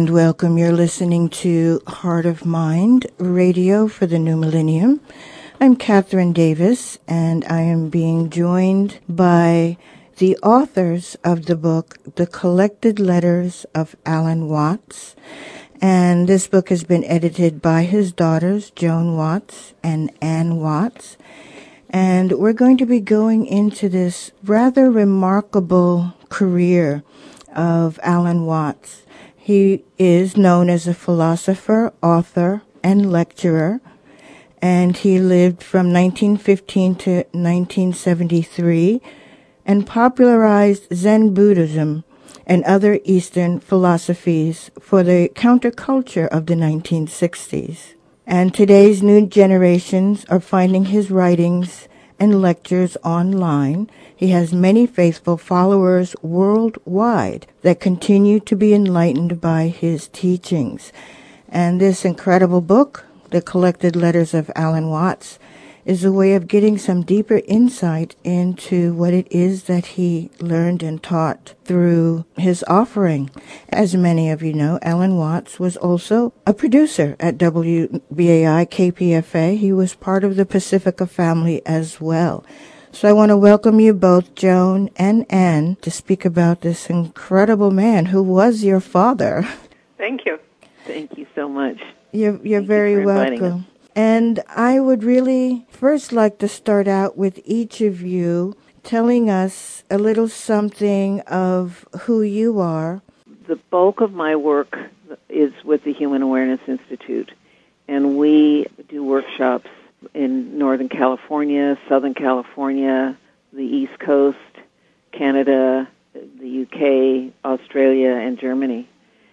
and welcome. You're listening to Heart of Mind Radio for the New Millennium. I'm Catherine Davis, and I am being joined by the authors of the book, The Collected Letters of Alan Watts. And this book has been edited by his daughters, Joan Watts and Ann Watts. And we're going to be going into this rather remarkable career of Alan Watts. He is known as a philosopher, author, and lecturer, and he lived from 1915 to 1973 and popularized Zen Buddhism and other Eastern philosophies for the counterculture of the 1960s. And today's new generations are finding his writings and lectures online. He has many faithful followers worldwide that continue to be enlightened by his teachings. And this incredible book, The Collected Letters of Alan Watts, is a way of getting some deeper insight into what it is that he learned and taught through his offering. As many of you know, Alan Watts was also a producer at WBAI KPFA. He was part of the Pacifica family as well. So I want to welcome you both, Joan and Ann, to speak about this incredible man who was your father. Thank you. Thank you so much. You're very welcome. And I would really first like to start out with each of you telling us a little something of who you are. The bulk of my work is with the Human Awareness Institute, and we do workshops in Northern California, Southern California, the East Coast, Canada, the UK, Australia, and Germany.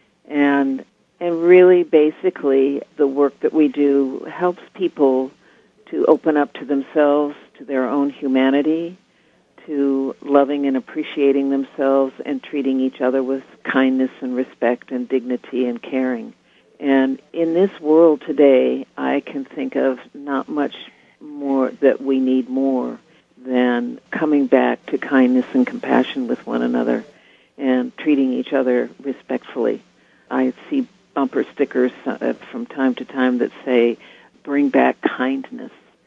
And really, basically, the work that we do helps people to open up to themselves, to their own humanity, to loving and appreciating themselves and treating each other with kindness and respect and dignity and caring. And in this world today, I can think of not much more that we need more than coming back to kindness and compassion with one another and treating each other respectfully. I see bumper stickers from time to time that say, bring back kindness.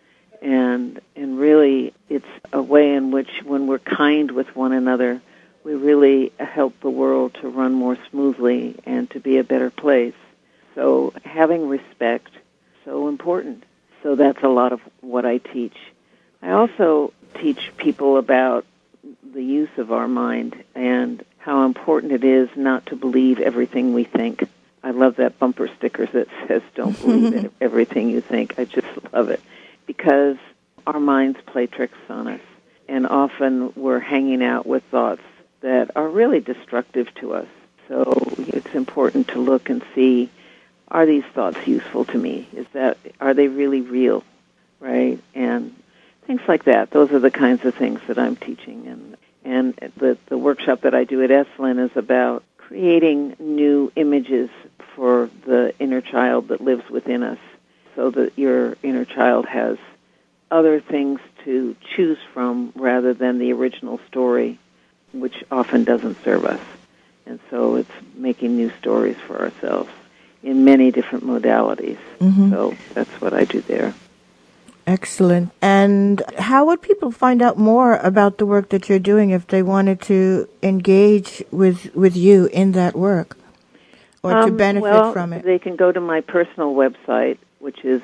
And really, it's a way in which when we're kind with one another, we really help the world to run more smoothly and to be a better place. So having respect, so important. So that's a lot of what I teach. I also teach people about the use of our mind and how important it is not to believe everything we think. I love that bumper sticker that says, don't believe everything you think. I just love it. Because our minds play tricks on us. And often we're hanging out with thoughts that are really destructive to us. So it's important to look and see, are these thoughts useful to me? Are they really real? Right? And things like that. Those are the kinds of things that I'm teaching. And the workshop that I do at Esalen is about creating new images for the inner child that lives within us, so that your inner child has other things to choose from rather than the original story, which often doesn't serve us. And so it's making new stories for ourselves in many different modalities. Mm-hmm. So that's what I do there. Excellent. And how would people find out more about the work that you're doing if they wanted to engage with you in that work or to benefit from it? They can go to my personal website, which is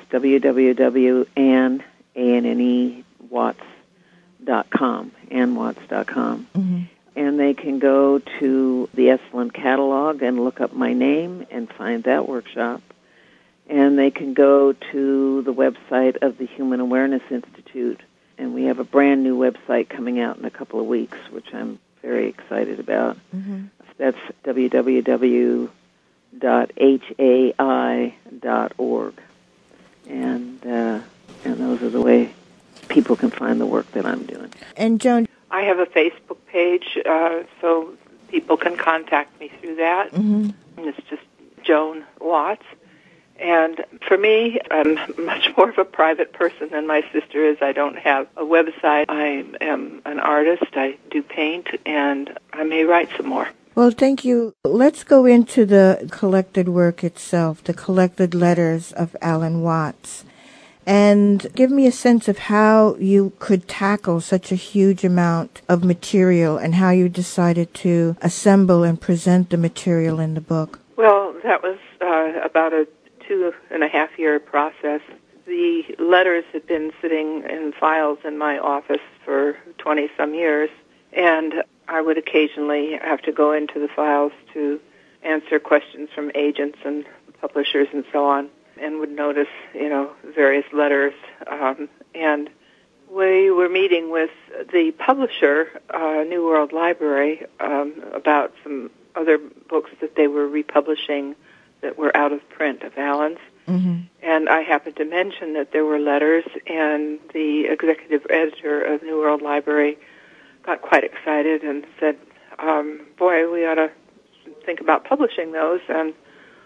www.annewatts.com, annwatts.com. Mm-hmm. And they can go to the Esalen catalog and look up my name and find that workshop. And they can go to the website of the Human Awareness Institute, and we have a brand new website coming out in a couple of weeks, which I'm very excited about. Mm-hmm. That's www.hai.org, and those are the way people can find the work that I'm doing. And Joan, I have a Facebook page, so people can contact me through that. Mm-hmm. And it's just Joan Watts. And for me, I'm much more of a private person than my sister is. I don't have a website. I am an artist. I do paint, and I may write some more. Well, thank you. Let's go into the collected work itself, the collected letters of Alan Watts, and give me a sense of how you could tackle such a huge amount of material and how you decided to assemble and present the material in the book. Well, that was about a 2.5-year process. The letters had been sitting in files in my office for 20-some years, and I would occasionally have to go into the files to answer questions from agents and publishers and so on, and would notice, various letters. And we were meeting with the publisher, New World Library, about some other books that they were republishing that were out of print of Alan's. Mm-hmm. And I happened to mention that there were letters, and the executive editor of New World Library got quite excited and said, boy, we ought to think about publishing those. And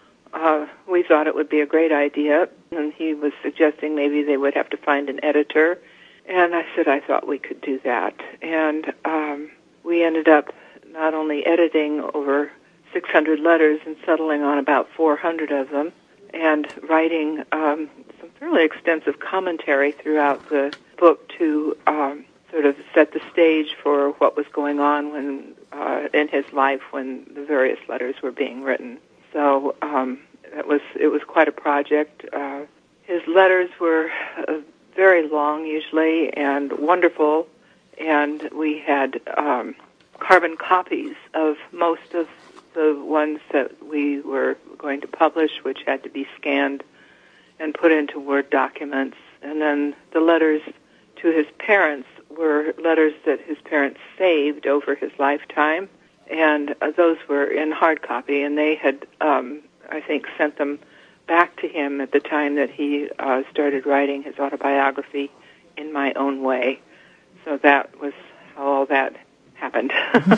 we thought it would be a great idea. And he was suggesting maybe they would have to find an editor. And I said I thought we could do that. And we ended up not only editing over 600 letters and settling on about 400 of them, and writing some fairly extensive commentary throughout the book to sort of set the stage for what was going on when in his life when the various letters were being written. So it was quite a project. His letters were very long usually and wonderful, and we had carbon copies of most of the ones that we were going to publish, which had to be scanned and put into Word documents. And then the letters to his parents were letters that his parents saved over his lifetime, and those were in hard copy, and they had, I think, sent them back to him at the time that he started writing his autobiography, In My Own Way. So that was how all that happened.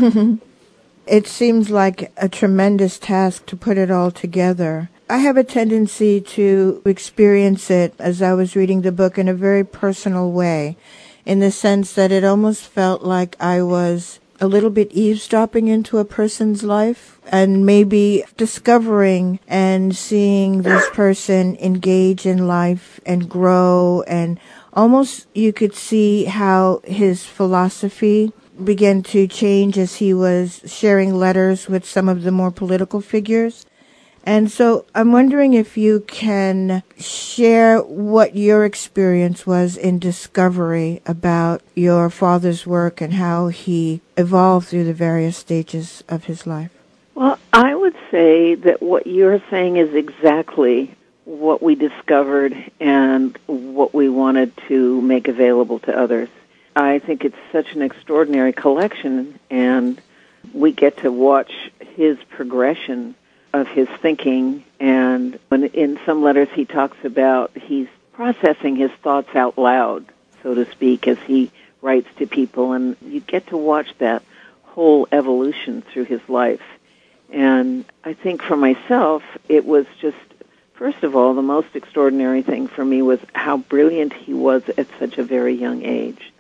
It seems like a tremendous task to put it all together. I have a tendency to experience it, as I was reading the book, in a very personal way, in the sense that it almost felt like I was a little bit eavesdropping into a person's life and maybe discovering and seeing this person engage in life and grow, and almost you could see how his philosophy began to change as he was sharing letters with some of the more political figures. And so I'm wondering if you can share what your experience was in discovery about your father's work and how he evolved through the various stages of his life. Well, I would say that what you're saying is exactly what we discovered and what we wanted to make available to others. I think it's such an extraordinary collection, and we get to watch his progression of his thinking. And when in some letters he talks about he's processing his thoughts out loud, so to speak, as he writes to people, and you get to watch that whole evolution through his life. And I think for myself, it was just, first of all, the most extraordinary thing for me was how brilliant he was at such a very young age.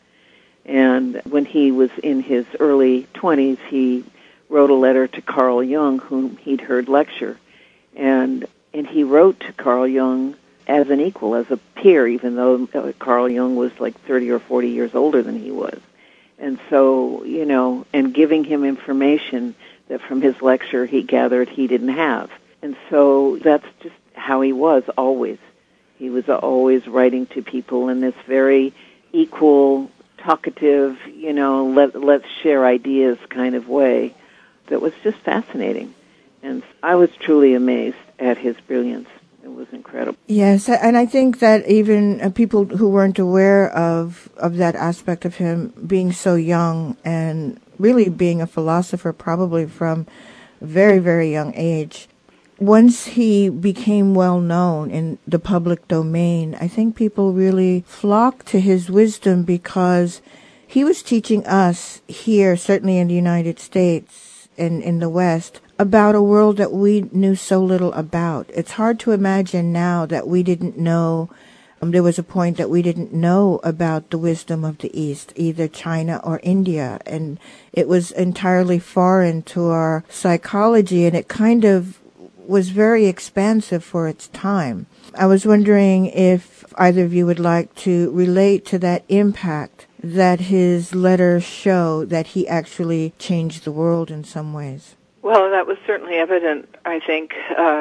And when he was in his early 20s, he wrote a letter to Carl Jung, whom he'd heard lecture. And he wrote to Carl Jung as an equal, as a peer, even though Carl Jung was like 30 or 40 years older than he was. And so, and giving him information that from his lecture he gathered he didn't have. And so that's just how he was always. He was always writing to people in this very equal, talkative, let's share ideas kind of way that was just fascinating. And I was truly amazed at his brilliance. It was incredible. Yes, and I think that even people who weren't aware of that aspect of him being so young and really being a philosopher probably from a very, very young age, once he became well known in the public domain, I think people really flocked to his wisdom because he was teaching us here, certainly in the United States and in the West, about a world that we knew so little about. It's hard to imagine now that we didn't know There was a point that we didn't know about the wisdom of the East, either China or India, and it was entirely foreign to our psychology, and it kind of was very expansive for its time. I was wondering if either of you would like to relate to that impact that his letters show, that he actually changed the world in some ways. Well, that was certainly evident, I think,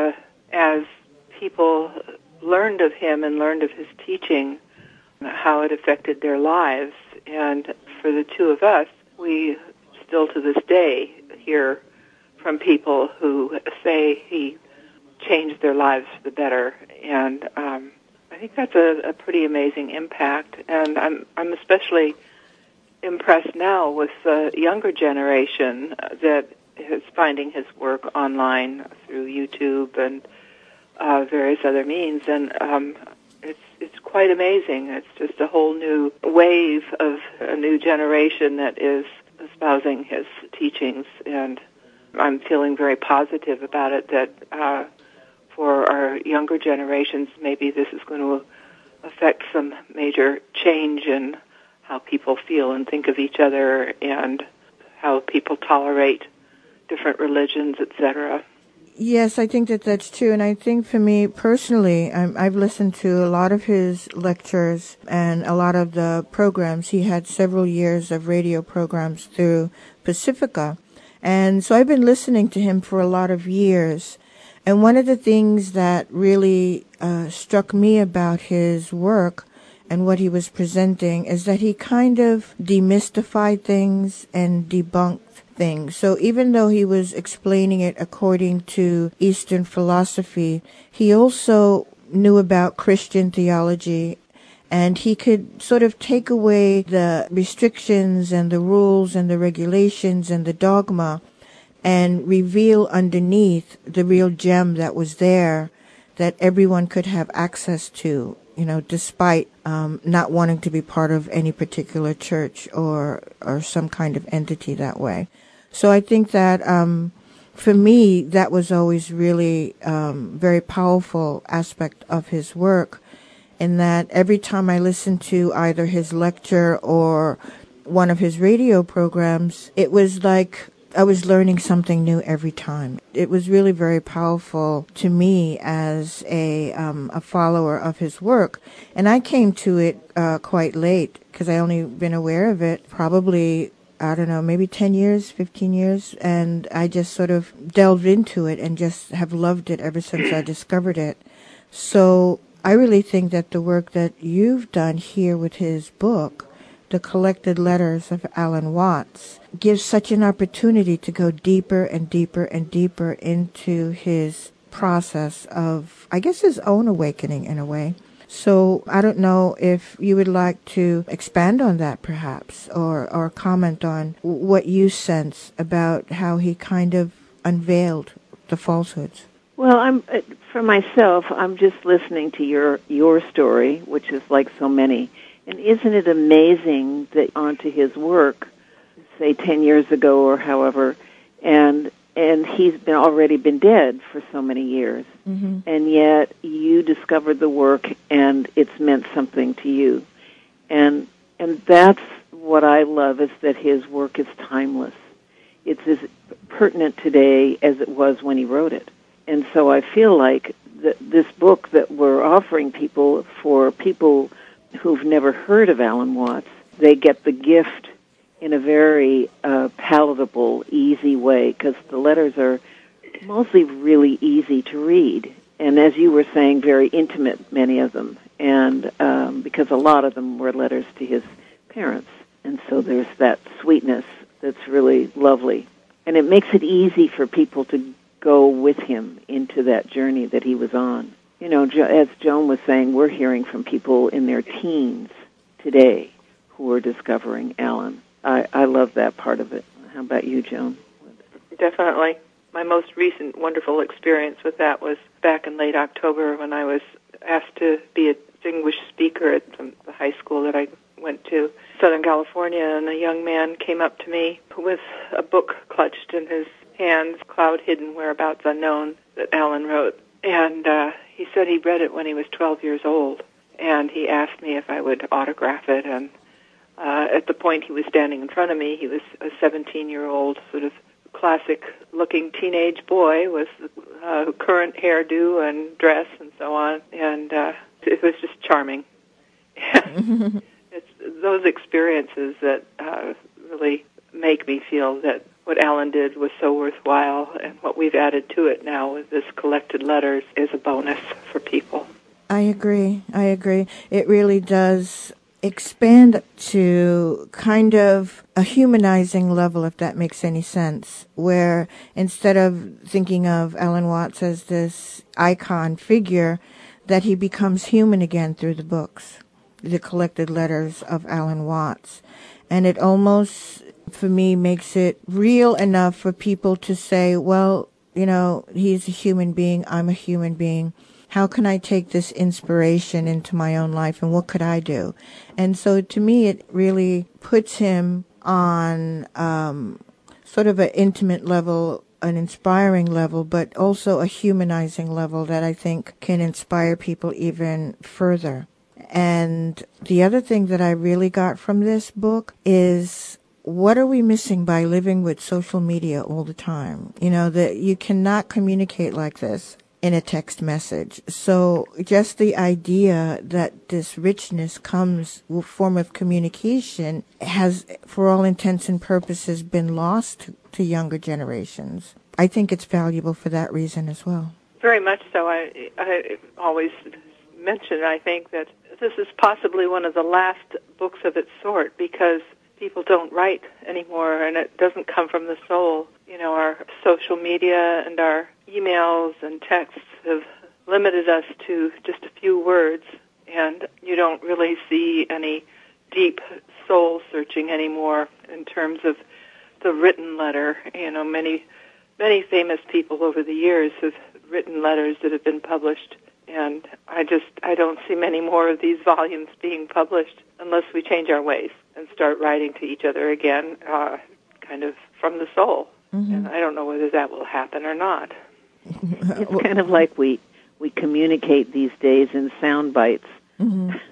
as people learned of him and learned of his teaching, how it affected their lives. And for the two of us, we still to this day hear from people who say he changed their lives for the better. And I think that's a pretty amazing impact. And I'm especially impressed now with the younger generation that is finding his work online through YouTube and various other means, and it's quite amazing. It's just a whole new wave of a new generation that is espousing his teachings, and I'm feeling very positive about it, that for our younger generations, maybe this is going to affect some major change in how people feel and think of each other and how people tolerate different religions, etc. Yes, I think that that's true. And I think for me personally, I've listened to a lot of his lectures and a lot of the programs. He had several years of radio programs through Pacifica. And so I've been listening to him for a lot of years. And one of the things that really struck me about his work and what he was presenting is that he kind of demystified things and debunked things. So even though he was explaining it according to Eastern philosophy, he also knew about Christian theology, and he could sort of take away the restrictions and the rules and the regulations and the dogma and reveal underneath the real gem that was there that everyone could have access to, despite not wanting to be part of any particular church or some kind of entity that way. So I think that for me, that was always really very powerful aspect of his work, in that every time I listened to either his lecture or one of his radio programs, it was like I was learning something new every time. It was really very powerful to me as a follower of his work. And I came to it quite late, because I only been aware of it probably, I don't know, maybe 10 years, 15 years. And I just sort of delved into it and just have loved it ever since I discovered it. So I really think that the work that you've done here with his book, The Collected Letters of Alan Watts, gives such an opportunity to go deeper and deeper and deeper into his process of, I guess, his own awakening in a way. So I don't know if you would like to expand on that perhaps, or comment on what you sense about how he kind of unveiled the falsehoods. Well, for myself, I'm just listening to your story, which is like so many. And isn't it amazing that onto his work, say 10 years ago or however, and he's already been dead for so many years, and yet you discovered the work and it's meant something to you, and that's what I love, is that his work is timeless. It's as pertinent today as it was when he wrote it, and so I feel like this book that we're offering people, for people who've never heard of Alan Watts, they get the gift in a very palatable, easy way, because the letters are mostly really easy to read. And as you were saying, very intimate, many of them, and because a lot of them were letters to his parents. And so there's that sweetness that's really lovely. And it makes it easy for people to go with him into that journey that he was on. As Joan was saying, we're hearing from people in their teens today who are discovering Alan. I love that part of it. How about you, Joan? Definitely. My most recent wonderful experience with that was back in late October, when I was asked to be a distinguished speaker at the high school that I went to, Southern California, and a young man came up to me with a book clutched in his hands, Cloud Hidden, Whereabouts Unknown, that Alan wrote. And he said he read it when he was 12 years old. and he asked me if I would autograph it. And at the point he was standing in front of me, he was a 17-year-old sort of classic-looking teenage boy with current hairdo and dress and so on, and it was just charming. It's those experiences that really make me feel that what Alan did was so worthwhile, and what we've added to it now with this collected letters is a bonus for people. I agree. It really does expand to kind of a humanizing level, if that makes any sense, where instead of thinking of Alan Watts as this icon figure, that he becomes human again through the books, the collected letters of Alan Watts. And it almost, for me, makes it real enough for people to say, well, you know, he's a human being, I'm a human being. How can I take this inspiration into my own life, and what could I do? And so to me, it really puts him on sort of an intimate level, an inspiring level, but also a humanizing level that I think can inspire people even further. And the other thing that I really got from this book is, what are we missing by living with social media all the time? You know, that you cannot communicate like this in a text message. So just the idea that this richness comes with form of communication has, for all intents and purposes, been lost to younger generations. I think it's valuable for that reason as well. Very much so. I always mention, I think, that this is possibly one of the last books of its sort, because people don't write anymore, and it doesn't come from the soul. You know, our social media and our emails and texts have limited us to just a few words, and you don't really see any deep soul searching anymore in terms of the written letter. You know, many famous people over the years have written letters that have been published, and I don't see many more of these volumes being published unless we change our ways and start writing to each other again, kind of from the soul. Mm-hmm. And I don't know whether that will happen or not. It's kind of like we communicate these days in sound bites. Mm-hmm.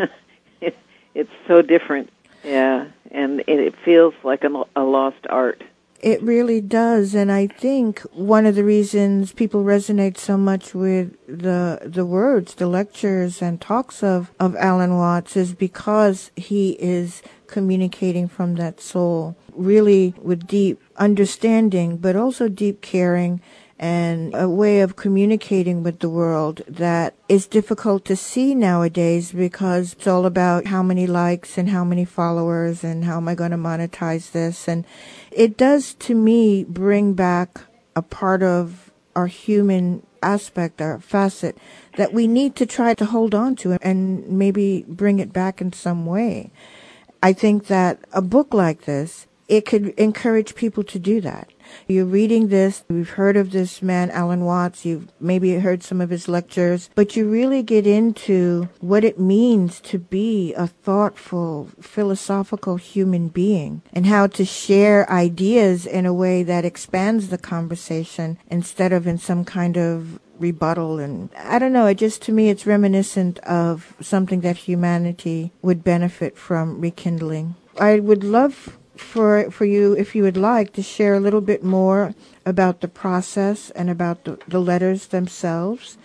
It's so different, yeah, and it feels like a lost art. It really does, and I think one of the reasons people resonate so much with the words, the lectures and talks of Alan Watts is because he is communicating from that soul, really with deep understanding, but also deep caring, and a way of communicating with the world that is difficult to see nowadays, because it's all about how many likes and how many followers and how am I going to monetize this. And it does, to me, bring back a part of our human aspect, our facet, that we need to try to hold on to and maybe bring it back in some way. I think that a book like this, it could encourage people to do that. You're reading this, you've heard of this man, Alan Watts, you've maybe heard some of his lectures, but you really get into what it means to be a thoughtful, philosophical human being, and how to share ideas in a way that expands the conversation instead of in some kind of rebuttal. And I don't know, it just, to me, it's reminiscent of something that humanity would benefit from rekindling. I would love for you, if you would like, to share a little bit more about the process and about the letters themselves.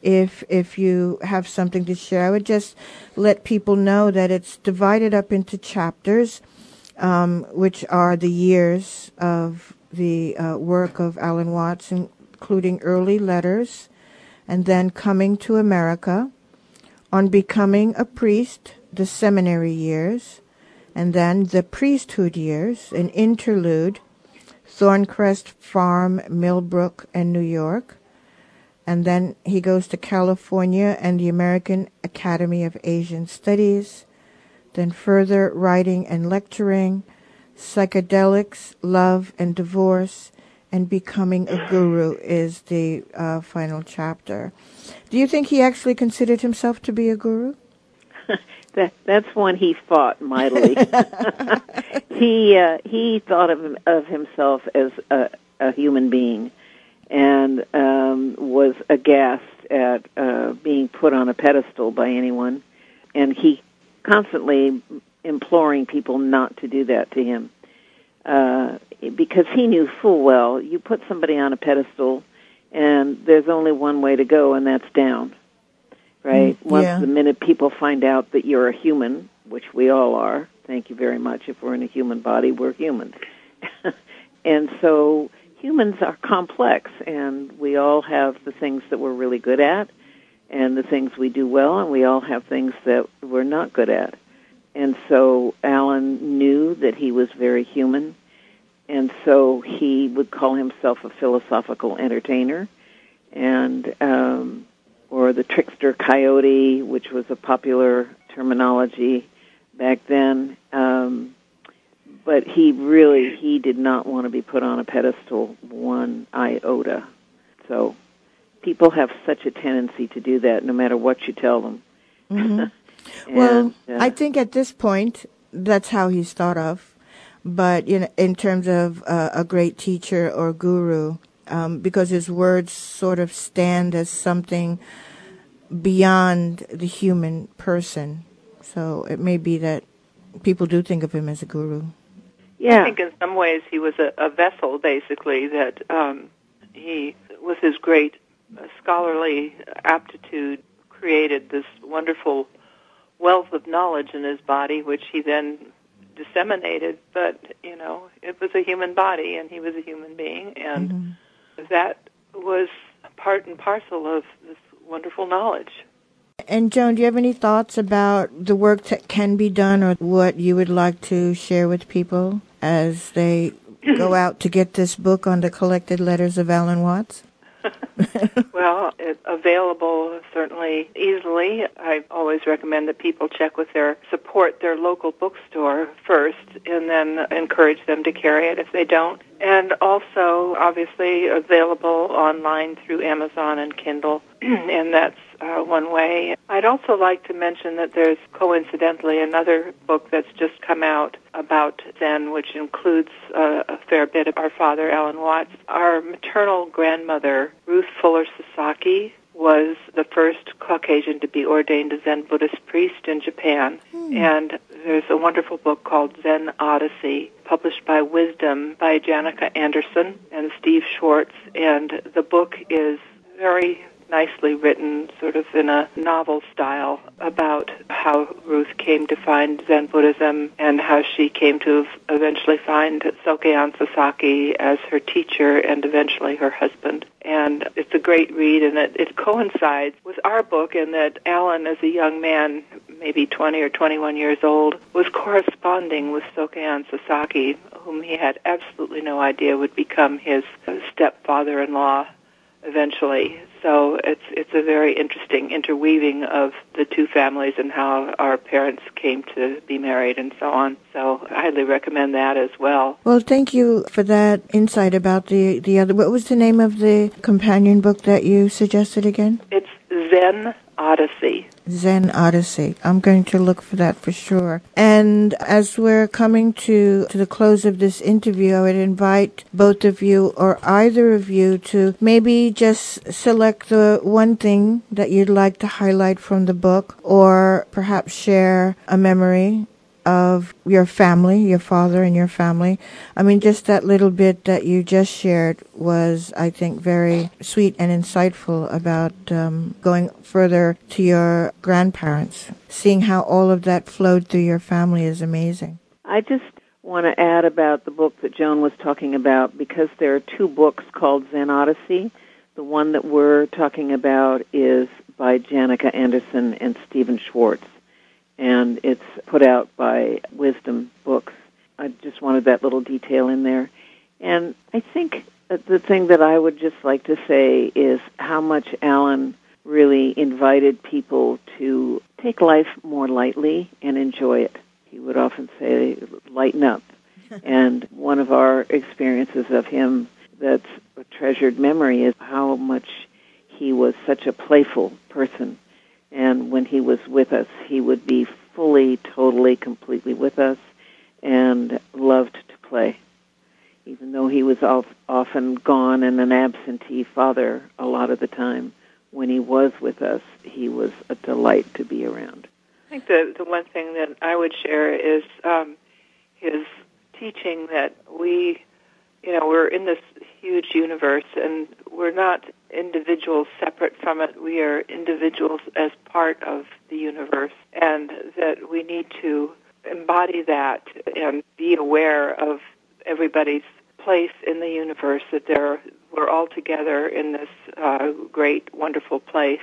If you have something to share, I would just let people know that it's divided up into chapters, which are the years of the work of Alan Watts, including early letters, and then coming to America, on becoming a priest, the seminary years, and then the priesthood years, an interlude, Thorncrest Farm, Millbrook, and New York. And then he goes to California and the American Academy of Asian Studies. Then further writing and lecturing, psychedelics, love and divorce, and becoming a guru is the final chapter. Do you think he actually considered himself to be a guru? That's one he fought mightily. He thought of himself as a human being, and was aghast at being put on a pedestal by anyone. and he constantly imploring people not to do that to him, because he knew full well you put somebody on a pedestal, and there's only one way to go, and that's down. Right? Once the minute people find out that you're a human, which we all are, thank you very much. If we're in a human body, we're humans. And so humans are complex, and we all have the things that we're really good at and the things we do well, and we all have things that we're not good at. And so Alan knew that he was very human, and so he would call himself a philosophical entertainer, and or the trickster coyote, which was a popular terminology back then. But he did not want to be put on a pedestal one iota. So people have such a tendency to do that no matter what you tell them. Mm-hmm. Well, I think at this point, that's how he's thought of. But in terms of a great teacher or guru, because his words sort of stand as something beyond the human person. So it may be that people do think of him as a guru. Yeah. I think in some ways he was a vessel, basically, that he, with his great scholarly aptitude, created this wonderful wealth of knowledge in his body, which he then disseminated. But, it was a human body, and he was a human being, and that was part and parcel of this wonderful knowledge. And Joan, do you have any thoughts about the work that can be done, or what you would like to share with people as they go out to get this book on the collected letters of Alan Watts? Well, it's available certainly easily. I always recommend that people support their local bookstore first, and then encourage them to carry it if they don't. And also, obviously, available online through Amazon and Kindle, and that's one way. I'd also like to mention that there's coincidentally another book that's just come out about Zen, which includes a fair bit of our father, Alan Watts. Our maternal grandmother, Ruth Fuller Sasaki, was the first Caucasian to be ordained a Zen Buddhist priest in Japan. And there's a wonderful book called Zen Odyssey, published by Wisdom by Janica Anderson and Steve Schwartz. And the book is very nicely written, sort of in a novel style, about how Ruth came to find Zen Buddhism and how she came to eventually find Sokean Sasaki as her teacher and eventually her husband. And it's a great read, and it coincides with our book in that Alan, as a young man, maybe 20 or 21 years old, was corresponding with Sokean Sasaki, whom he had absolutely no idea would become his stepfather-in-law eventually. So it's a very interesting interweaving of the two families and how our parents came to be married and so on. So I highly recommend that as well. Well, thank you for that insight about the other. What was the name of the companion book that you suggested again? It's Zen Odyssey. Zen Odyssey. I'm going to look for that for sure. And as we're coming to the close of this interview, I would invite both of you or either of you to maybe just select the one thing that you'd like to highlight from the book, or perhaps share a memory of your family, your father and your family. I mean, just that little bit that you just shared was, I think, very sweet and insightful about going further to your grandparents. Seeing how all of that flowed through your family is amazing. I just want to add about the book that Joan was talking about, because there are two books called Zen Odyssey. The one that we're talking about is by Janica Anderson and Stephen Schwartz, and it's put out by Wisdom Books. I just wanted that little detail in there. And I think the thing that I would just like to say is how much Alan really invited people to take life more lightly and enjoy it. He would often say, lighten up. And one of our experiences of him that's a treasured memory is how much he was such a playful person. And when he was with us, he would be fully, totally, completely with us and loved to play. Even though he was often gone and an absentee father a lot of the time, when he was with us, he was a delight to be around. I think the one thing that I would share is his teaching that we're in this huge universe, and we're not individuals separate from it. We are individuals as part of the universe, and that we need to embody that and be aware of everybody's place in the universe, that we're all together in this great, wonderful place,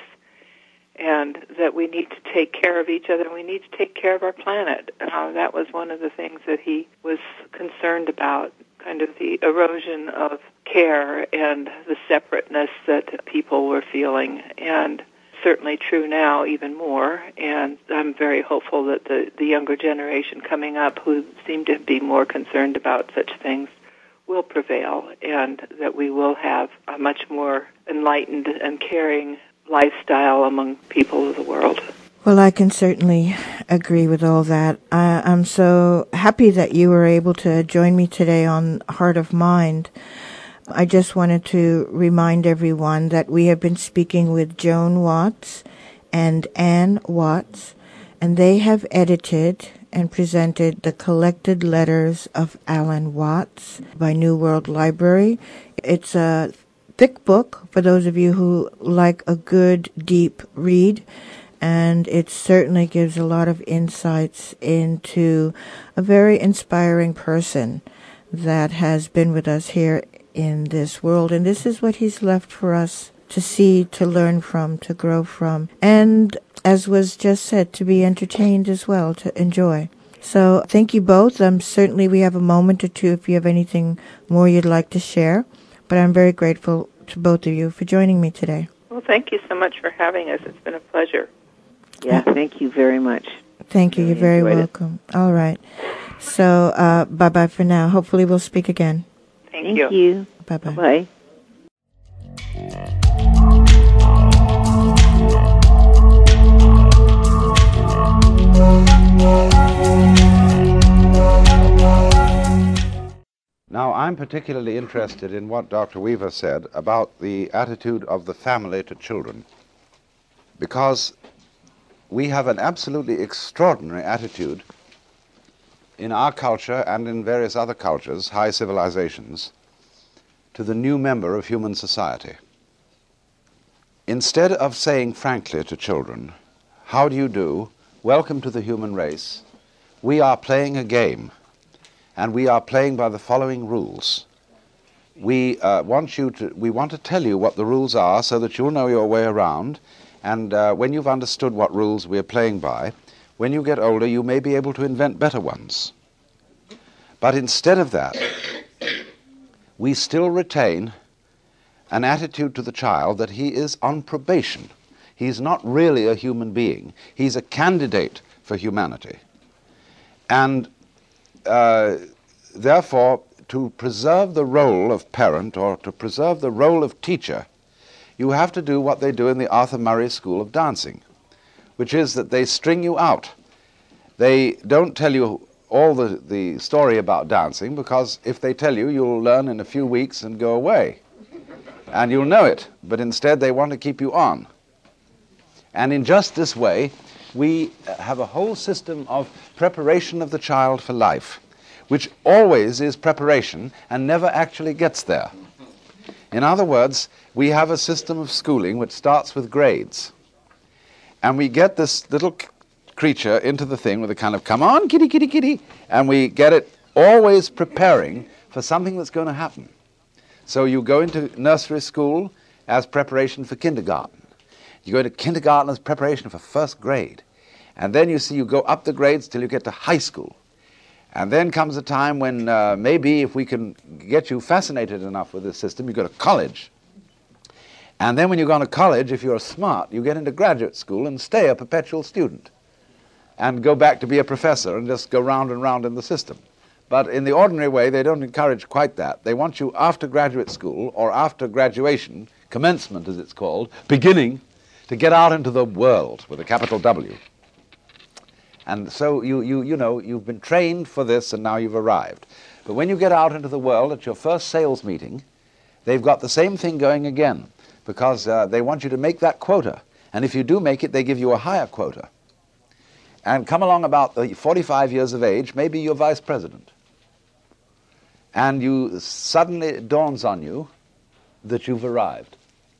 and that we need to take care of each other, and we need to take care of our planet. That was one of the things that he was concerned about, kind of the erosion of care and the separateness that people were feeling, and certainly true now even more. And I'm very hopeful that the younger generation coming up, who seem to be more concerned about such things, will prevail, and that we will have a much more enlightened and caring lifestyle among people of the world. Well, I can certainly agree with all that. I'm so happy that you were able to join me today on Heart of Mind. I just wanted to remind everyone that we have been speaking with Joan Watts and Ann Watts, and they have edited and presented The Collected Letters of Alan Watts by New World Library. It's a thick book for those of you who like a good, deep read, and it certainly gives a lot of insights into a very inspiring person that has been with us here in this world. And this is what he's left for us to see, to learn from, to grow from, and, as was just said, to be entertained as well, to enjoy. So thank you both. Certainly we have a moment or two if you have anything more you'd like to share. But I'm very grateful to both of you for joining me today. Well, thank you so much for having us. It's been a pleasure. Yeah, thank you very much. Thank you. You're very welcome. All right. So bye-bye for now. Hopefully we'll speak again. Thank you. Bye-bye. Bye. Now, I'm particularly interested in what Dr. Weaver said about the attitude of the family to children, because we have an absolutely extraordinary attitude in our culture and in various other cultures, high civilizations, to the new member of human society. Instead of saying frankly to children, "How do you do? Welcome to the human race," we are playing a game. And we are playing by the following rules. We want to tell you what the rules are so that you'll know your way around. And when you've understood what rules we're playing by, when you get older, you may be able to invent better ones. But instead of that, we still retain an attitude to the child that he is on probation. He's not really a human being. He's a candidate for humanity. And therefore, to preserve the role of parent or to preserve the role of teacher, you have to do what they do in the Arthur Murray School of Dancing, which is that they string you out. They don't tell you all the story about dancing, because if they tell you, you'll learn in a few weeks and go away. And you'll know it, but instead they want to keep you on. And in just this way, we have a whole system of preparation of the child for life, which always is preparation and never actually gets there. In other words, we have a system of schooling which starts with grades. And we get this little creature into the thing with a kind of, "Come on, kitty, kitty, kitty," and we get it always preparing for something that's going to happen. So you go into nursery school as preparation for kindergarten. You go to kindergarten as preparation for first grade. And then you go up the grades till you get to high school. And then comes a time when maybe if we can get you fascinated enough with this system, you go to college. And then when you go to college, if you're smart, you get into graduate school and stay a perpetual student and go back to be a professor and just go round and round in the system. But in the ordinary way, they don't encourage quite that. They want you after graduate school or after graduation, commencement as it's called, beginning, to get out into the world with a capital W. And so you know, you've been trained for this and now you've arrived. But when you get out into the world at your first sales meeting, they've got the same thing going again, because they want you to make that quota. And if you do make it, they give you a higher quota. and come along about 45 years of age, maybe you're vice president. And you suddenly it dawns on you that you've arrived.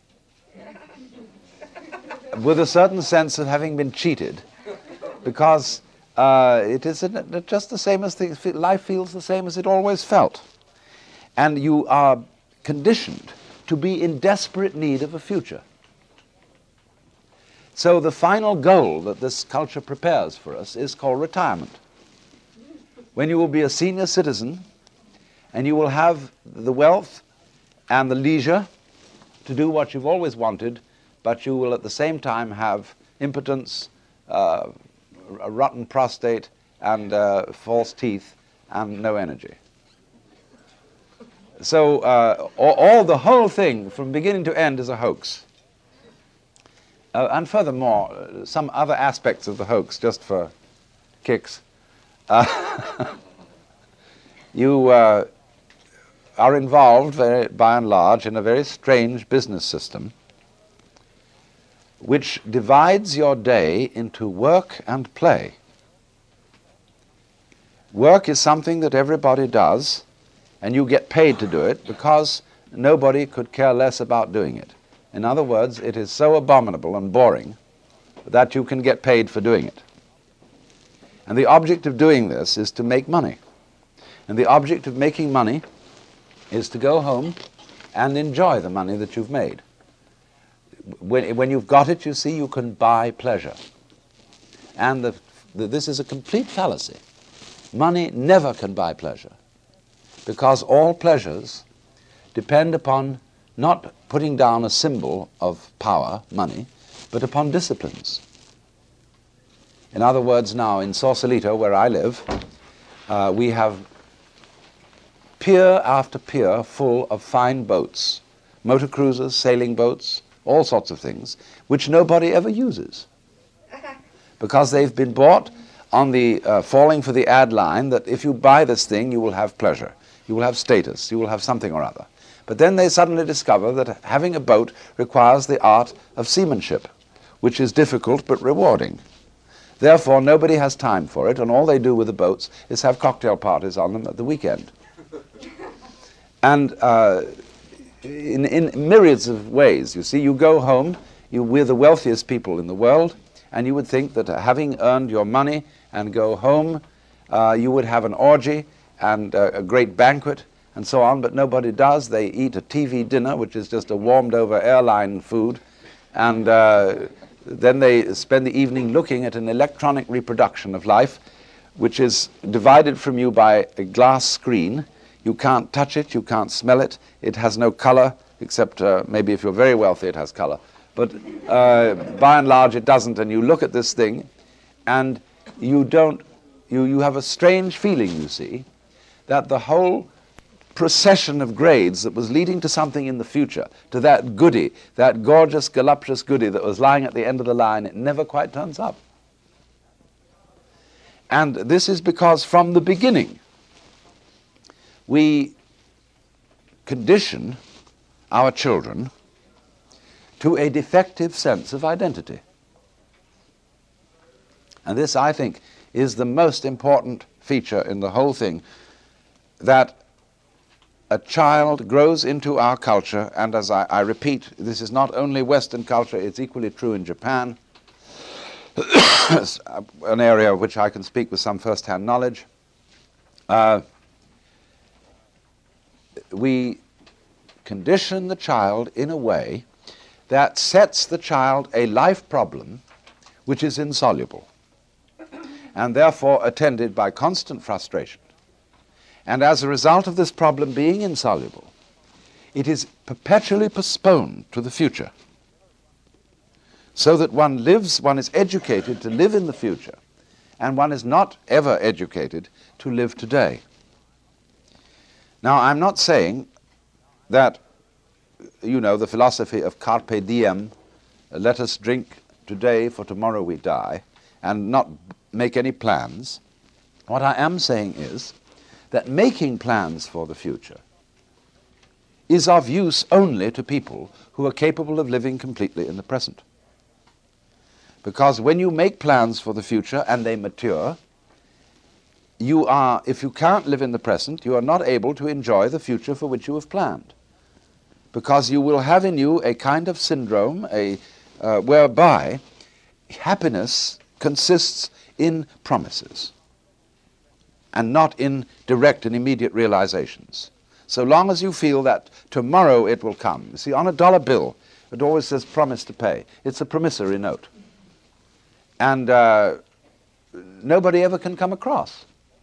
With a certain sense of having been cheated, because it is just the same as life feels the same as it always felt. And you are conditioned to be in desperate need of a future. So the final goal that this culture prepares for us is called retirement. When you will be a senior citizen, and you will have the wealth and the leisure to do what you've always wanted, but you will at the same time have impotence, a rotten prostate, and false teeth, and no energy. So all the whole thing, from beginning to end, is a hoax. And furthermore, some other aspects of the hoax, just for kicks. You are involved, by and large, in a very strange business system which divides your day into work and play. Work is something that everybody does, and you get paid to do it because nobody could care less about doing it. In other words, it is so abominable and boring that you can get paid for doing it. And the object of doing this is to make money. And the object of making money is to go home and enjoy the money that you've made. When you've got it, you see, you can buy pleasure. And this is a complete fallacy. Money never can buy pleasure, because all pleasures depend upon not putting down a symbol of power, money, but upon disciplines. In other words, now in Sausalito, where I live, we have pier after pier full of fine boats, motor cruisers, sailing boats, all sorts of things, which nobody ever uses, because they've been bought on the falling for the ad line that if you buy this thing, you will have pleasure, you will have status, you will have something or other. But then they suddenly discover that having a boat requires the art of seamanship, which is difficult but rewarding. Therefore, nobody has time for it, and all they do with the boats is have cocktail parties on them at the weekend. And in myriads of ways, you see, you go home, we're the wealthiest people in the world, and you would think that having earned your money and go home, you would have an orgy and a great banquet and so on, but nobody does. They eat a TV dinner, which is just a warmed-over airline food, and then they spend the evening looking at an electronic reproduction of life, which is divided from you by a glass screen. You can't touch it, you can't smell it, it has no color, except maybe if you're very wealthy it has color. But by and large it doesn't, and you look at this thing, and you have a strange feeling, you see, that the whole procession of grades that was leading to something in the future, to that goody, that gorgeous, voluptuous goody that was lying at the end of the line, it never quite turns up. And this is because from the beginning, we condition our children to a defective sense of identity. And this, I think, is the most important feature in the whole thing, that a child grows into our culture, and as I repeat, this is not only Western culture, it's equally true in Japan, an area of which I can speak with some first-hand knowledge. We condition the child in a way that sets the child a life problem which is insoluble, and therefore attended by constant frustration. And as a result of this problem being insoluble, it is perpetually postponed to the future, so that one is educated to live in the future, and one is not ever educated to live today. Now, I'm not saying that, you know, the philosophy of carpe diem, let us drink today for tomorrow we die, and not make any plans. What I am saying is that making plans for the future is of use only to people who are capable of living completely in the present. Because when you make plans for the future and they mature, if you can't live in the present, you are not able to enjoy the future for which you have planned. Because you will have in you a kind of syndrome whereby happiness consists in promises and not in direct and immediate realizations. So long as you feel that tomorrow it will come. You see, on a dollar bill, it always says promise to pay. It's a promissory note. And nobody ever can come across.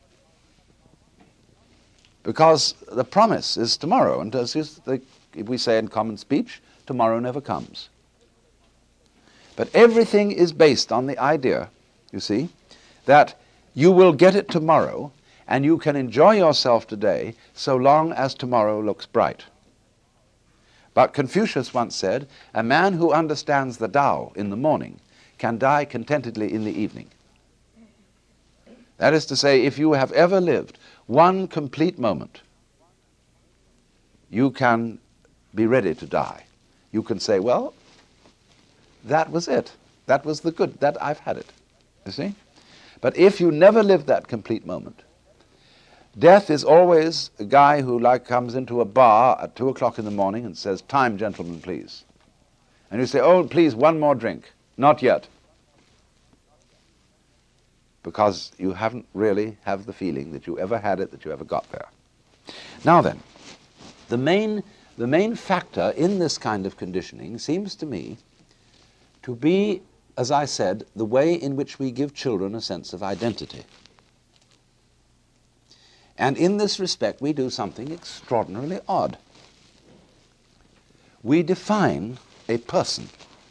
Because the promise is tomorrow. And as if we say in common speech, tomorrow never comes. But everything is based on the idea, you see, that you will get it tomorrow, and you can enjoy yourself today so long as tomorrow looks bright. But Confucius once said, a man who understands the Tao in the morning can die contentedly in the evening. That is to say, if you have ever lived one complete moment, you can be ready to die. You can say, well, that was it. That was the good. That I've had it. You see? But if you never live that complete moment, death is always a guy who comes into a bar at 2 o'clock in the morning and says, time, gentlemen, please. And you say, oh, please, one more drink. Not yet. Because you haven't really have the feeling that you ever had it, that you ever got there. Now then, the main factor in this kind of conditioning seems to me to be, as I said, the way in which we give children a sense of identity. And in this respect, we do something extraordinarily odd. We define a person.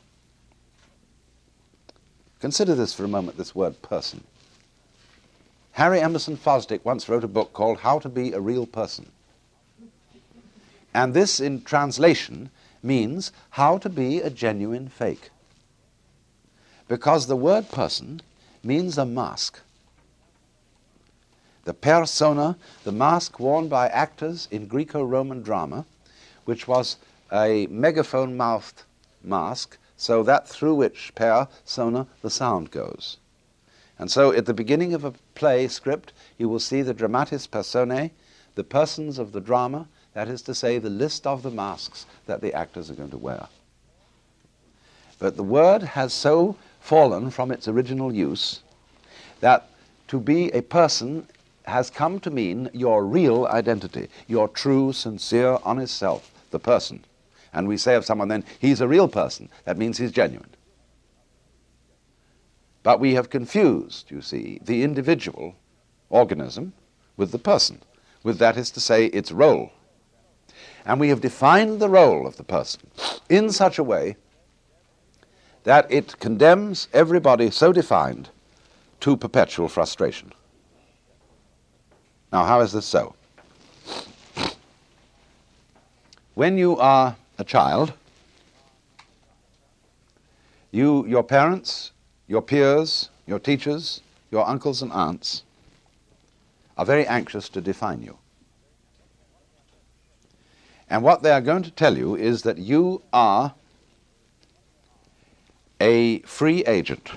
Consider this for a moment, this word person. Harry Emerson Fosdick once wrote a book called How to Be a Real Person. And this, in translation, means how to be a genuine fake. Because the word person means a mask. The persona, the mask worn by actors in Greco-Roman drama, which was a megaphone-mouthed mask, so that through which persona, the sound goes. And so at the beginning of a play script, you will see the dramatis personae, the persons of the drama, that is to say, the list of the masks that the actors are going to wear. But the word has so fallen from its original use that to be a person has come to mean your real identity, your true, sincere, honest self, the person. And we say of someone then, he's a real person. That means he's genuine. But we have confused, you see, the individual organism with the person, with, that is to say, its role. And we have defined the role of the person in such a way that it condemns everybody so defined to perpetual frustration. Now, how is this so? When you are a child, your parents, your peers, your teachers, your uncles and aunts are very anxious to define you. And what they are going to tell you is that you are a free agent.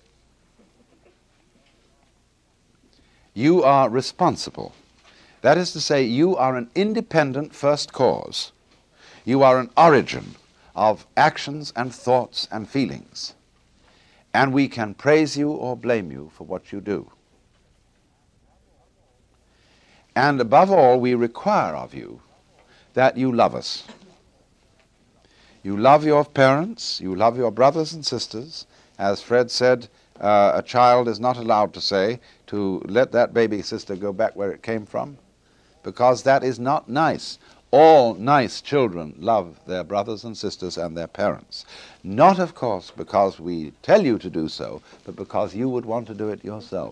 You are responsible. That is to say, you are an independent first cause. You are an origin of actions and thoughts and feelings. And we can praise you or blame you for what you do. And above all, we require of you that you love us. You love your parents, you love your brothers and sisters. As Fred said, a child is not allowed to say, to let that baby sister go back where it came from, because that is not nice. All nice children love their brothers and sisters and their parents. Not, of course, because we tell you to do so, but because you would want to do it yourself.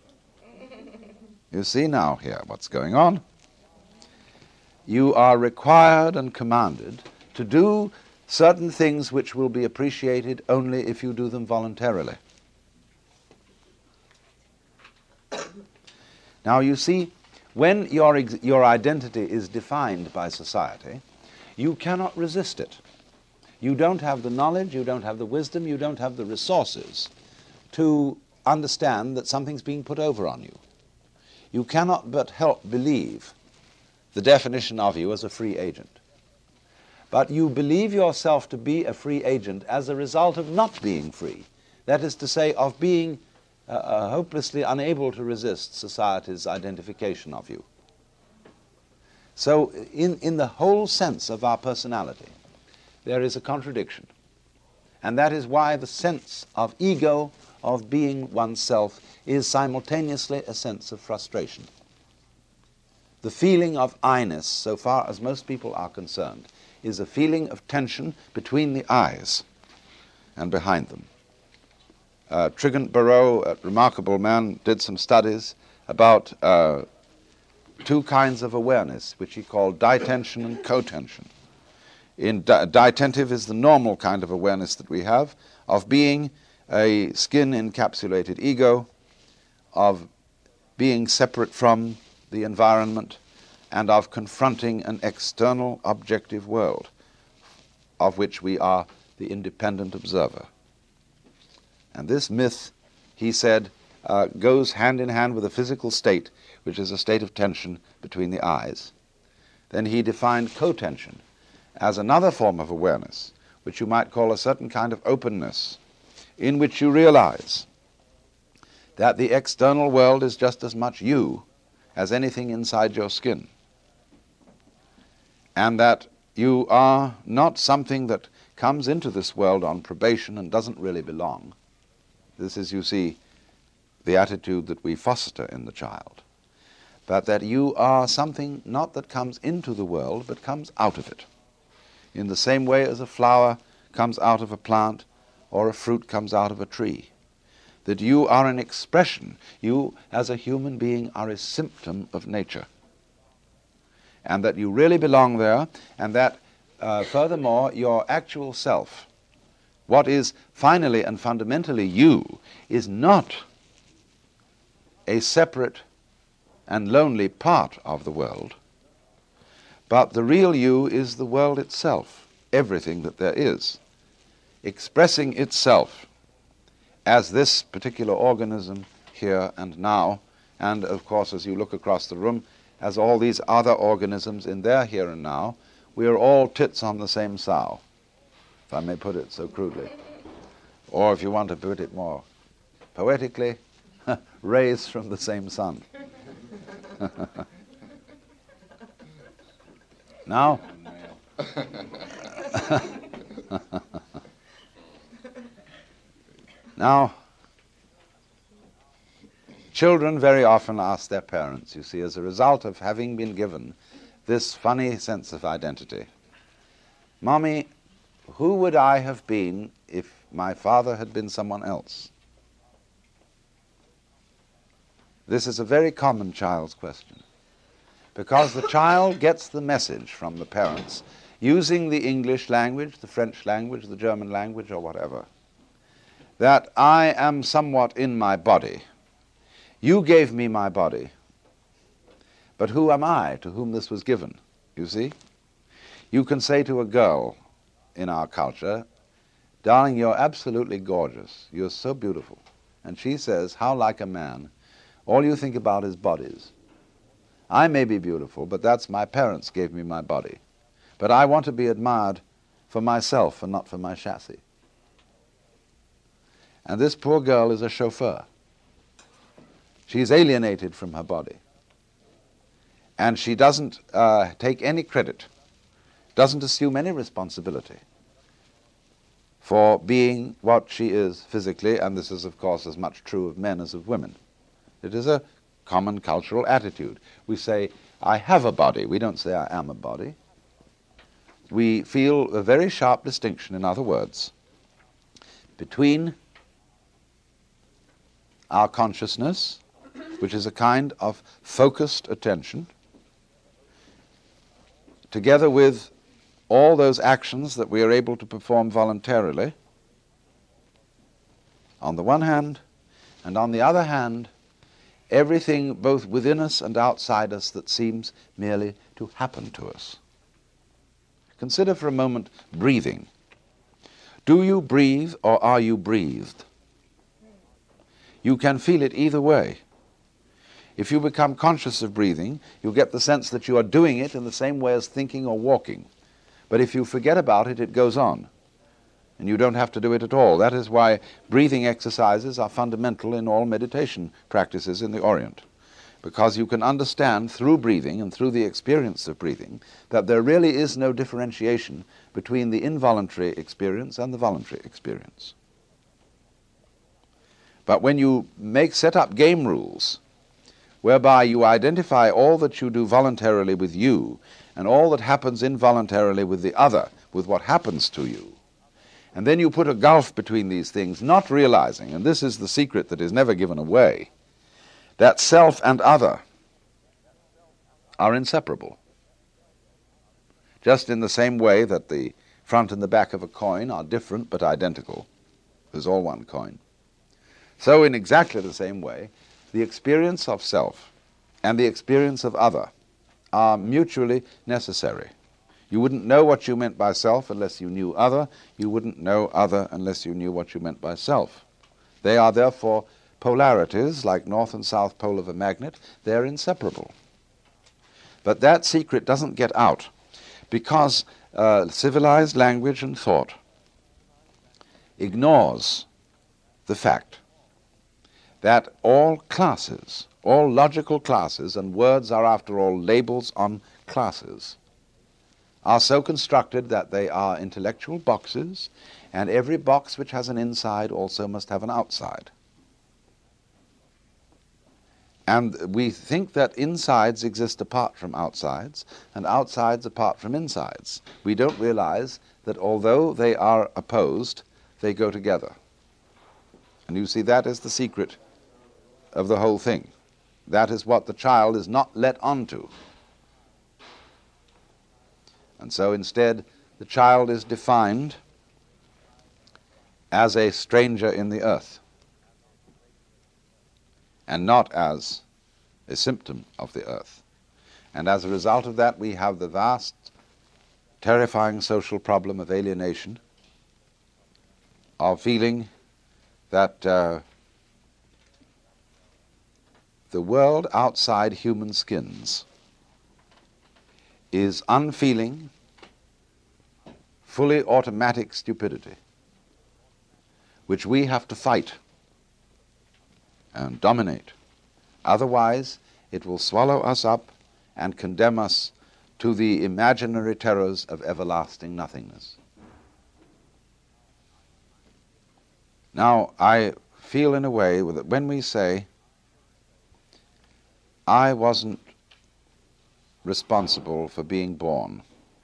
You see now here what's going on. You are required and commanded to do certain things which will be appreciated only if you do them voluntarily. Now you see, when your identity is defined by society, you cannot resist it. You don't have the knowledge, you don't have the wisdom, you don't have the resources to understand that something's being put over on you. You cannot but help believe the definition of you as a free agent. But you believe yourself to be a free agent as a result of not being free. That is to say, of being hopelessly unable to resist society's identification of you. So in the whole sense of our personality, there is a contradiction. And that is why the sense of ego, of being oneself, is simultaneously a sense of frustration. The feeling of I-ness, so far as most people are concerned, is a feeling of tension between the eyes and behind them. Trigant Barreau, a remarkable man, did some studies about two kinds of awareness, which he called ditension and cotension. Ditentive is the normal kind of awareness that we have, of being a skin-encapsulated ego, of being separate from the environment, and of confronting an external objective world, of which we are the independent observer. And this myth, he said, goes hand in hand with a physical state, which is a state of tension between the eyes. Then he defined cotension as another form of awareness, which you might call a certain kind of openness, in which you realize that the external world is just as much you as anything inside your skin, and that you are not something that comes into this world on probation and doesn't really belong. This is, you see, the attitude that we foster in the child, but that you are something not that comes into the world, but comes out of it, in the same way as a flower comes out of a plant or a fruit comes out of a tree. That you are an expression, you as a human being are a symptom of nature, and that you really belong there, and that furthermore your actual self, what is finally and fundamentally you, is not a separate and lonely part of the world, but the real you is the world itself, everything that there is, expressing itself as this particular organism here and now, and of course as you look across the room, as all these other organisms in their here and now. We are all tits on the same sow, if I may put it so crudely. Or if you want to put it more poetically, rays from the same sun. Now, now, children very often ask their parents, you see, as a result of having been given this funny sense of identity, "Mommy, who would I have been if my father had been someone else?" This is a very common child's question, because the child gets the message from the parents using the English language, the French language, the German language, or whatever, that I am somewhat in my body. You gave me my body, but who am I to whom this was given? You see? You can say to a girl in our culture, "Darling, you're absolutely gorgeous. You're so beautiful." And she says, "How like a man. All you think about is bodies. I may be beautiful, but that's my parents gave me my body. But I want to be admired for myself and not for my chassis." And this poor girl is a chauffeur. She's alienated from her body. And she doesn't take any credit, doesn't assume any responsibility for being what she is physically, and this is, of course, as much true of men as of women. It is a common cultural attitude. We say, "I have a body." We don't say, "I am a body." We feel a very sharp distinction, in other words, between our consciousness, which is a kind of focused attention, together with all those actions that we are able to perform voluntarily, on the one hand, and on the other hand, everything both within us and outside us that seems merely to happen to us. Consider for a moment breathing. Do you breathe or are you breathed? You can feel it either way. If you become conscious of breathing, you'll get the sense that you are doing it in the same way as thinking or walking. But if you forget about it, it goes on, and you don't have to do it at all. That is why breathing exercises are fundamental in all meditation practices in the Orient, because you can understand through breathing and through the experience of breathing that there really is no differentiation between the involuntary experience and the voluntary experience. But when you set up game rules whereby you identify all that you do voluntarily with you and all that happens involuntarily with the other, with what happens to you, and then you put a gulf between these things, not realizing, and this is the secret that is never given away, that self and other are inseparable. Just in the same way that the front and the back of a coin are different but identical. There's all one coin. So in exactly the same way, the experience of self and the experience of other are mutually necessary. You wouldn't know what you meant by self unless you knew other. You wouldn't know other unless you knew what you meant by self. They are therefore polarities, like north and south pole of a magnet. They're inseparable. But that secret doesn't get out because civilized language and thought ignores the fact that all classes, all logical classes, and words are after all labels on classes, are so constructed that they are intellectual boxes, and every box which has an inside also must have an outside. And we think that insides exist apart from outsides, and outsides apart from insides. We don't realize that although they are opposed, they go together. And you see, that is the secret of the whole thing. That is what the child is not let onto. And so instead, the child is defined as a stranger in the earth, and not as a symptom of the earth. And as a result of that, we have the vast, terrifying social problem of alienation, of feeling that the world outside human skins is unfeeling, fully automatic stupidity, which we have to fight and dominate. Otherwise, it will swallow us up and condemn us to the imaginary terrors of everlasting nothingness. Now, I feel in a way that when we say, I wasn't responsible for being born.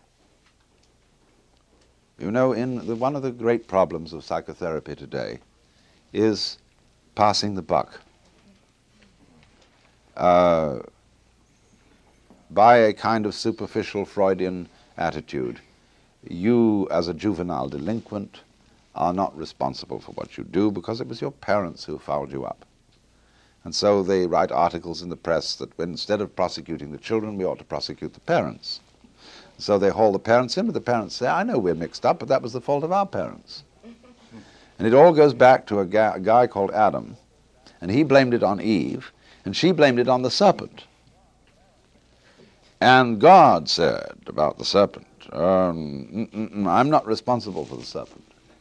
You know, one of the great problems of psychotherapy today is passing the buck. By a kind of superficial Freudian attitude, you, as a juvenile delinquent, are not responsible for what you do because it was your parents who fouled you up. And so they write articles in the press that instead of prosecuting the children, we ought to prosecute the parents. So they haul the parents in, but the parents say, I know we're mixed up, but that was the fault of our parents. And it all goes back to a guy called Adam, and he blamed it on Eve, and she blamed it on the serpent. And God said about the serpent, I'm not responsible for the serpent.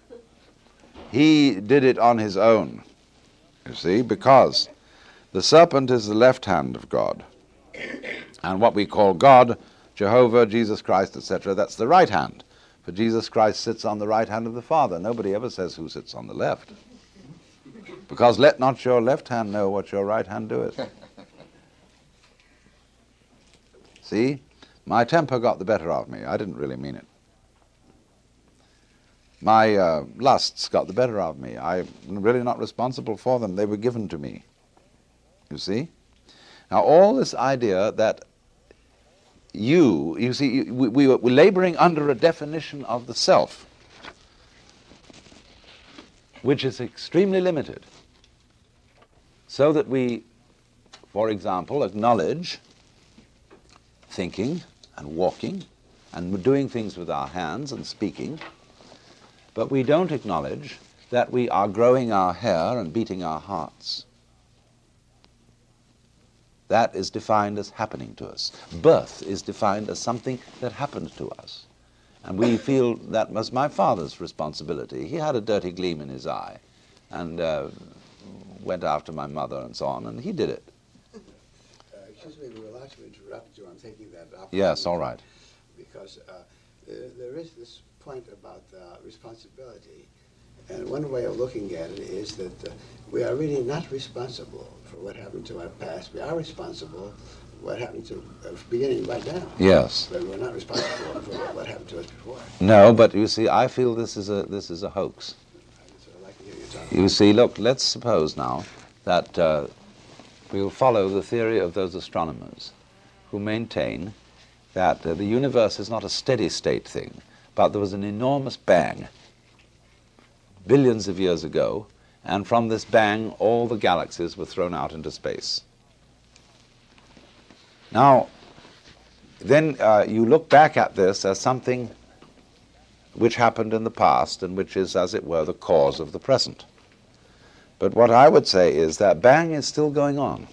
He did it on his own, you see, because the serpent is the left hand of God. And what we call God, Jehovah, Jesus Christ, etc., that's the right hand. For Jesus Christ sits on the right hand of the Father. Nobody ever says who sits on the left. Because let not your left hand know what your right hand doeth. See? My temper got the better of me. I didn't really mean it. My lusts got the better of me. I'm really not responsible for them. They were given to me. You see? Now, all this idea that you see, we're laboring under a definition of the self, which is extremely limited, so that we, for example, acknowledge thinking and walking and doing things with our hands and speaking but we don't acknowledge that we are growing our hair and beating our hearts. That is defined as happening to us. Birth is defined as something that happened to us. And we feel that was my father's responsibility. He had a dirty gleam in his eye and went after my mother and so on, and he did it. Excuse me, we're allowed to interrupt you. I'm taking that up. Yes, all right. Because there is this point about responsibility. And one way of looking at it is that we are really not responsible for what happened to our past. We are responsible for what happened to beginning right now. Yes. But we're not responsible for what happened to us before. No, but you see, I feel this is a hoax. I'd like to hear you talk. You see, look, let's suppose now that we will follow the theory of those astronomers who maintain that the universe is not a steady state thing, but there was an enormous bang billions of years ago, and from this bang all the galaxies were thrown out into space. Now, then you look back at this as something which happened in the past and which is, as it were, the cause of the present. But what I would say is that bang is still going on.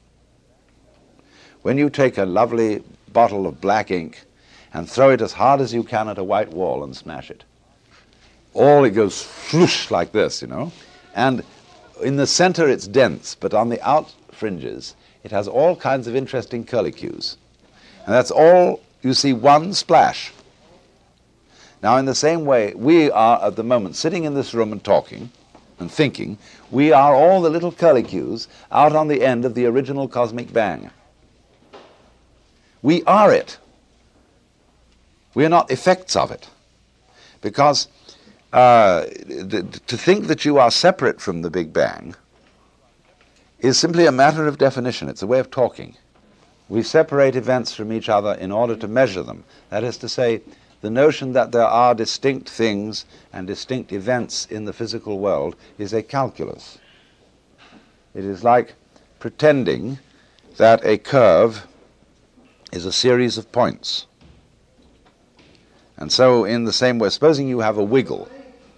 When you take a lovely bottle of black ink and throw it as hard as you can at a white wall and smash it, it goes swoosh like this, you know. And in the center it's dense, but on the out fringes it has all kinds of interesting curlicues. And that's all, you see, one splash. Now in the same way, we are at the moment sitting in this room and talking and thinking, we are all the little curlicues out on the end of the original cosmic bang. We are it. We are not effects of it. Because to think that you are separate from the Big Bang is simply a matter of definition. It's a way of talking. We separate events from each other in order to measure them. That is to say, the notion that there are distinct things and distinct events in the physical world is a calculus. It is like pretending that a curve is a series of points. And so in the same way, supposing you have a wiggle.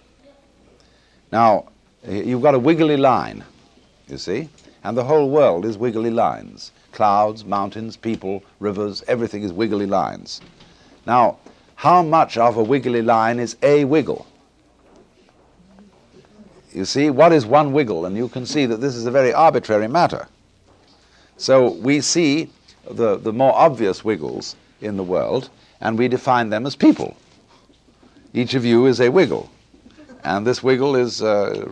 Now, you've got a wiggly line, you see, and the whole world is wiggly lines. Clouds, mountains, people, rivers, everything is wiggly lines. Now, how much of a wiggly line is a wiggle? You see, what is one wiggle? And you can see that this is a very arbitrary matter. So we see the more obvious wiggles in the world, and we define them as people. Each of you is a wiggle, and this wiggle is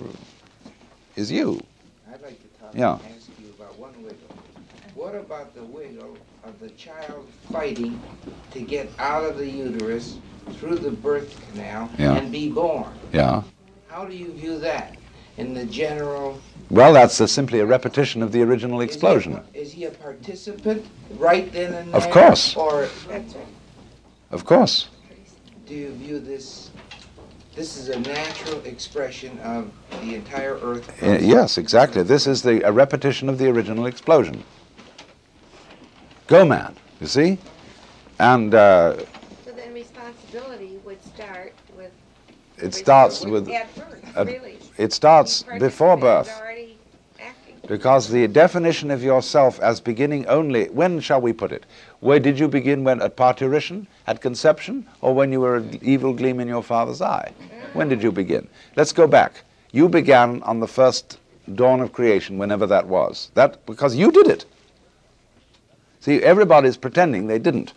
you. I'd like to Yeah. ask you about one wiggle. What about the wiggle of the child fighting to get out of the uterus through the birth canal and be born? Yeah. How do you view that in the general? Well, that's simply a repetition of the original explosion. Is he a participant right then and there? Of course. Or Of course. do you view this is a natural expression of the entire Earth? Yes, exactly. This is a repetition of the original explosion. Go, man, you see? And So then responsibility would start with... it starts with... At birth, really. It starts The before participant birth. is already acting. Because the definition of yourself as beginning only, when shall we put it? Where did you begin? When at parturition, at conception, or when you were an evil gleam in your father's eye? When did you begin? Let's go back. You began on the first dawn of creation, whenever that was. That because you did it. See, everybody's pretending they didn't.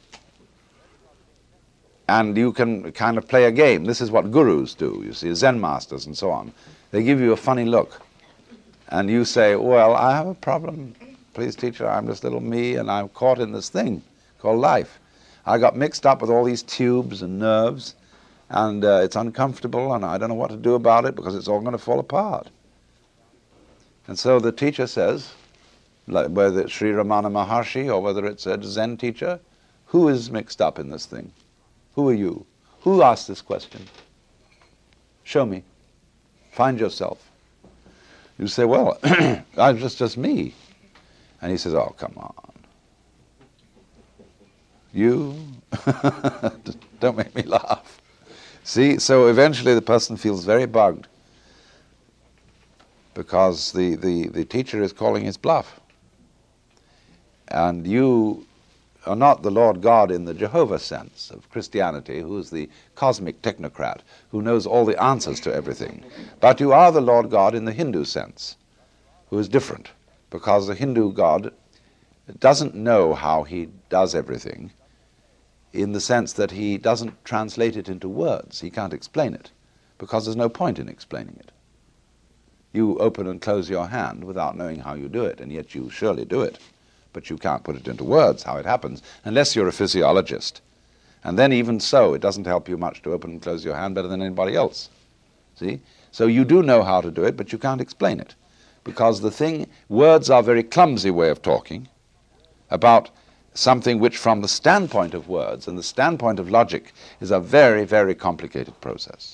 And you can kind of play a game. This is what gurus do, you see, Zen masters and so on. They give you a funny look. And you say, well, I have a problem. Please, teacher, I'm just little me, and I'm caught in this thing called life. I got mixed up with all these tubes and nerves, and it's uncomfortable, and I don't know what to do about it because it's all going to fall apart. And so the teacher says, like whether it's Sri Ramana Maharshi or whether it's a Zen teacher, who is mixed up in this thing? Who are you? Who asked this question? Show me. Find yourself. You say, well, I'm just me. And he says, oh, come on. You? Don't make me laugh. See, so eventually the person feels very bugged because the teacher is calling his bluff. And you are not the Lord God in the Jehovah sense of Christianity, who is the cosmic technocrat, who knows all the answers to everything. But you are the Lord God in the Hindu sense, who is different, because the Hindu God doesn't know how he does everything, in the sense that he doesn't translate it into words. He can't explain it, because there's no point in explaining it. You open and close your hand without knowing how you do it, and yet you surely do it. But you can't put it into words how it happens, unless you're a physiologist. And then even so, it doesn't help you much to open and close your hand better than anybody else. See? So you do know how to do it, but you can't explain it. Because words are a very clumsy way of talking about something which from the standpoint of words and the standpoint of logic is a very, very complicated process.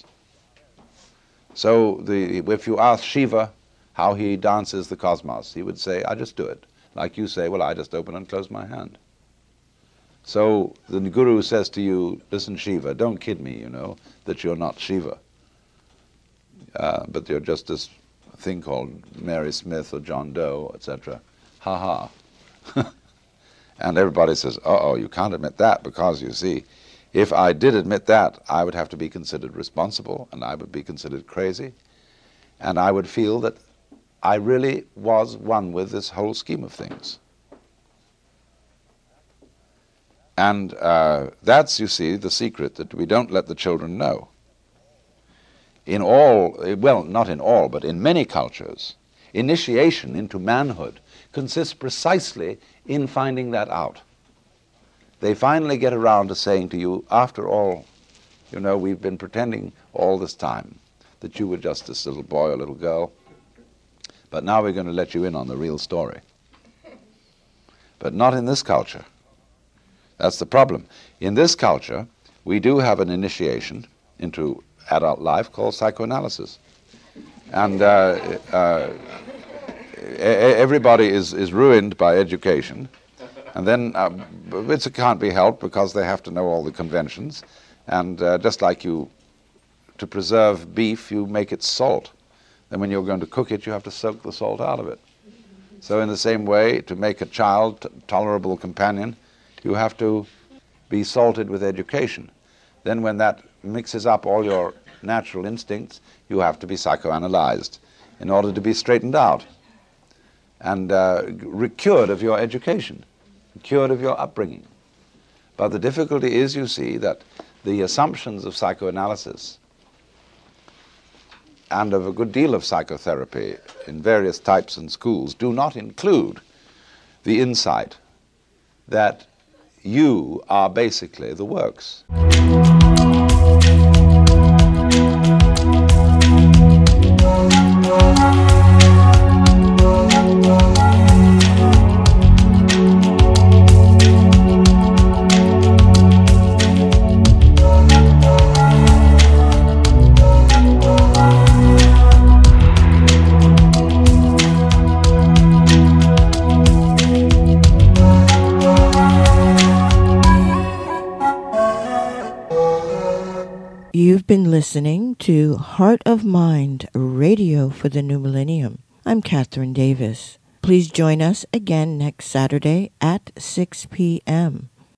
So if you ask Shiva how he dances the cosmos, he would say, I just do it. Like you say, well, I just open and close my hand. So the guru says to you, listen, Shiva, don't kid me, that you're not Shiva. But you're just this thing called Mary Smith or John Doe, etc. Ha ha. And everybody says, uh-oh, you can't admit that, because, you see, if I did admit that, I would have to be considered responsible, and I would be considered crazy, and I would feel that I really was one with this whole scheme of things. And that's, you see, the secret that we don't let the children know. In all, well, not in all, but in many cultures, initiation into manhood consists precisely in finding that out. They finally get around to saying to you, after all, we've been pretending all this time that you were just this little boy or little girl, but now we're going to let you in on the real story. But not in this culture. That's the problem. In this culture, we do have an initiation into adult life called psychoanalysis. And everybody is ruined by education, and then it can't be helped because they have to know all the conventions, and just like to preserve beef, you make it salt. Then when you're going to cook it, you have to soak the salt out of it. So in the same way, to make a child tolerable companion, you have to be salted with education. Then when that mixes up all your natural instincts, you have to be psychoanalyzed in order to be straightened out and cured of your education, cured of your upbringing. But the difficulty is, you see, that the assumptions of psychoanalysis and of a good deal of psychotherapy in various types and schools do not include the insight that you are basically the works. You've been listening to Heart of Mind, Radio for the New Millennium. I'm Catherine Davis. Please join us again next Saturday at 6 p.m.